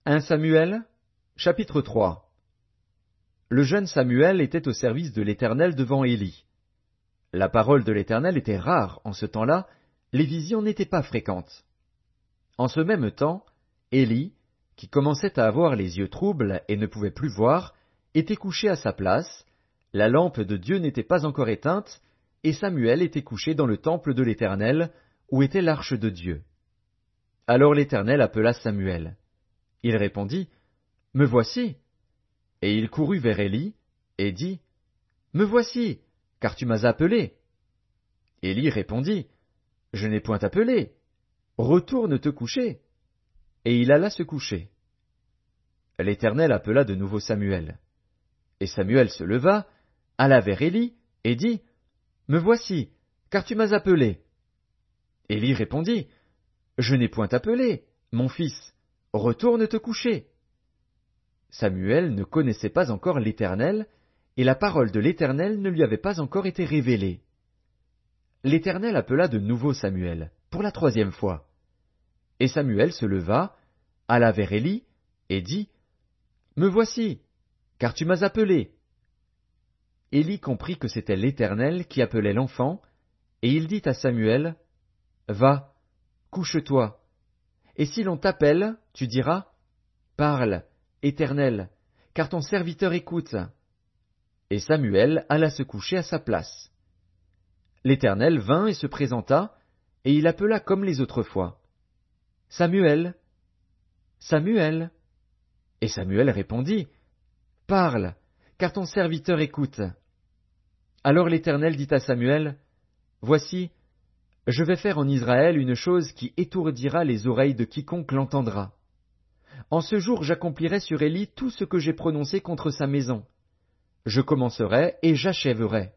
1 Samuel, chapitre 3. Le jeune Samuel était au service de l'Éternel devant Élie. La parole de l'Éternel était rare en ce temps-là, les visions n'étaient pas fréquentes. En ce même temps, Élie, qui commençait à avoir les yeux troubles et ne pouvait plus voir, était couché à sa place, la lampe de Dieu n'était pas encore éteinte, et Samuel était couché dans le temple de l'Éternel, où était l'arche de Dieu. Alors l'Éternel appela Samuel. Il répondit, « Me voici. » Et il courut vers Élie, et dit, « Me voici, car tu m'as appelé. » Élie répondit, « Je n'ai point appelé. Retourne te coucher. » Et il alla se coucher. L'Éternel appela de nouveau Samuel. Et Samuel se leva, alla vers Élie, et dit, « Me voici, car tu m'as appelé. » Élie répondit, « Je n'ai point appelé, mon fils. Retourne te coucher. » Samuel ne connaissait pas encore l'Éternel, et la parole de l'Éternel ne lui avait pas encore été révélée. L'Éternel appela de nouveau Samuel, pour la troisième fois. Et Samuel se leva, alla vers Élie, et dit, « Me voici, car tu m'as appelé. » Élie comprit que c'était l'Éternel qui appelait l'enfant, et il dit à Samuel, « Va, couche-toi. Et si l'on t'appelle, tu diras, « Parle, Éternel, car ton serviteur écoute. » Et Samuel alla se coucher à sa place. L'Éternel vint et se présenta, et il appela comme les autres fois. « Samuel, Samuel. » Et Samuel répondit, « Parle, car ton serviteur écoute. » Alors l'Éternel dit à Samuel, « Voici, je vais faire en Israël une chose qui étourdira les oreilles de quiconque l'entendra. En ce jour j'accomplirai sur Élie tout ce que j'ai prononcé contre sa maison. Je commencerai et j'achèverai.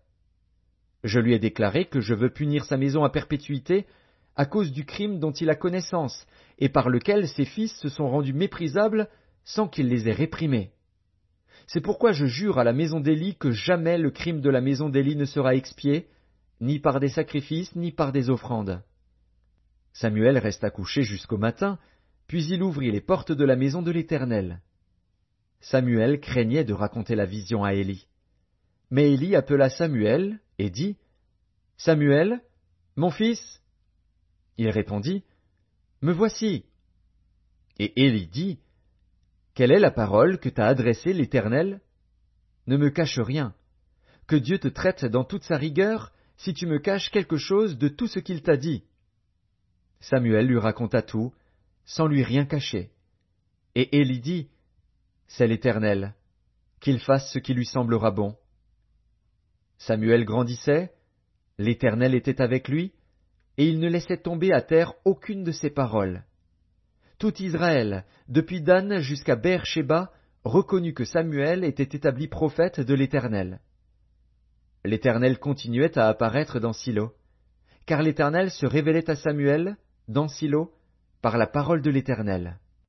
Je lui ai déclaré que je veux punir sa maison à perpétuité à cause du crime dont il a connaissance et par lequel ses fils se sont rendus méprisables sans qu'il les ait réprimés. C'est pourquoi je jure à la maison d'Élie que jamais le crime de la maison d'Élie ne sera expié, ni par des sacrifices, ni par des offrandes. » Samuel resta couché jusqu'au matin, puis il ouvrit les portes de la maison de l'Éternel. Samuel craignait de raconter la vision à Élie. Mais Élie appela Samuel et dit, « Samuel, mon fils ?» Il répondit, « Me voici. » Et Élie dit, « Quelle est la parole que t'a adressée l'Éternel? Ne me cache rien. Que Dieu te traite dans toute sa rigueur, si tu me caches quelque chose de tout ce qu'il t'a dit. » Samuel lui raconta tout, sans lui rien cacher. Et Élie dit, « C'est l'Éternel, qu'il fasse ce qui lui semblera bon. » Samuel grandissait, l'Éternel était avec lui, et il ne laissait tomber à terre aucune de ses paroles. Tout Israël, depuis Dan jusqu'à Beer-Shéba, reconnut que Samuel était établi prophète de l'Éternel. L'Éternel continuait à apparaître dans Silo, car l'Éternel se révélait à Samuel, dans Silo, par la parole de l'Éternel.